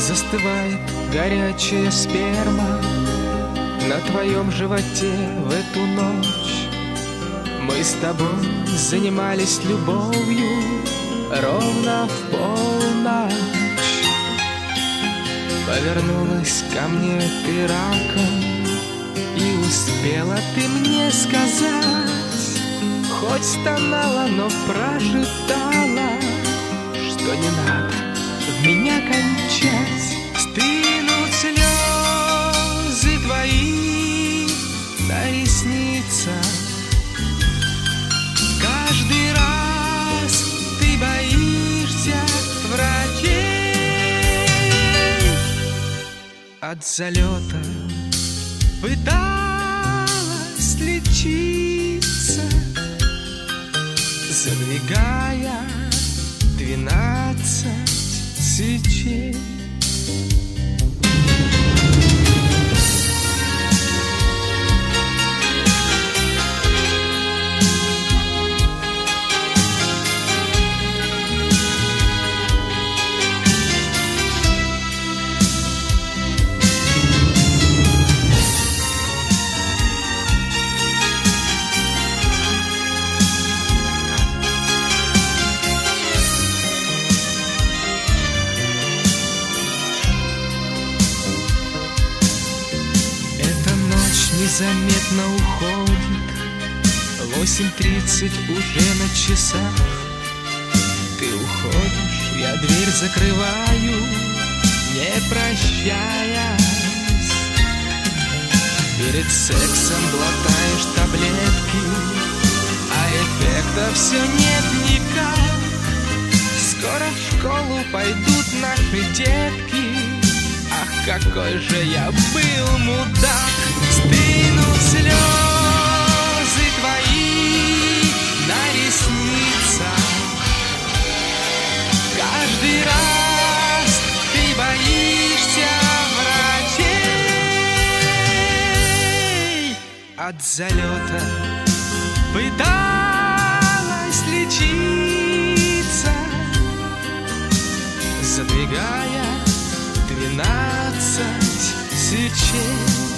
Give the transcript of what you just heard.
Застывает горячая сперма на твоем животе в эту ночь. Мы с тобой занимались любовью ровно в полночь. Повернулась ко мне ты раком, и успела ты мне сказать, хоть стонала, но прожитала, что не надо в меня кончать. Стынут слезы твои на ресницах. Каждый раз ты боишься врачей. От залета пыталась лечиться, задвигая 12 свечей. Незаметно уходит, 8:30 уже на часах. Ты уходишь, я дверь закрываю, не прощаясь. Перед сексом глотаешь таблетки, а эффекта все нет никак. Скоро в школу пойдут наши детки. Ах, какой же я был мудак. Стынут слезы твои на ресницах. Каждый раз ты боишься врачей. От залета пыталась лечиться, задвигая 12 свечей.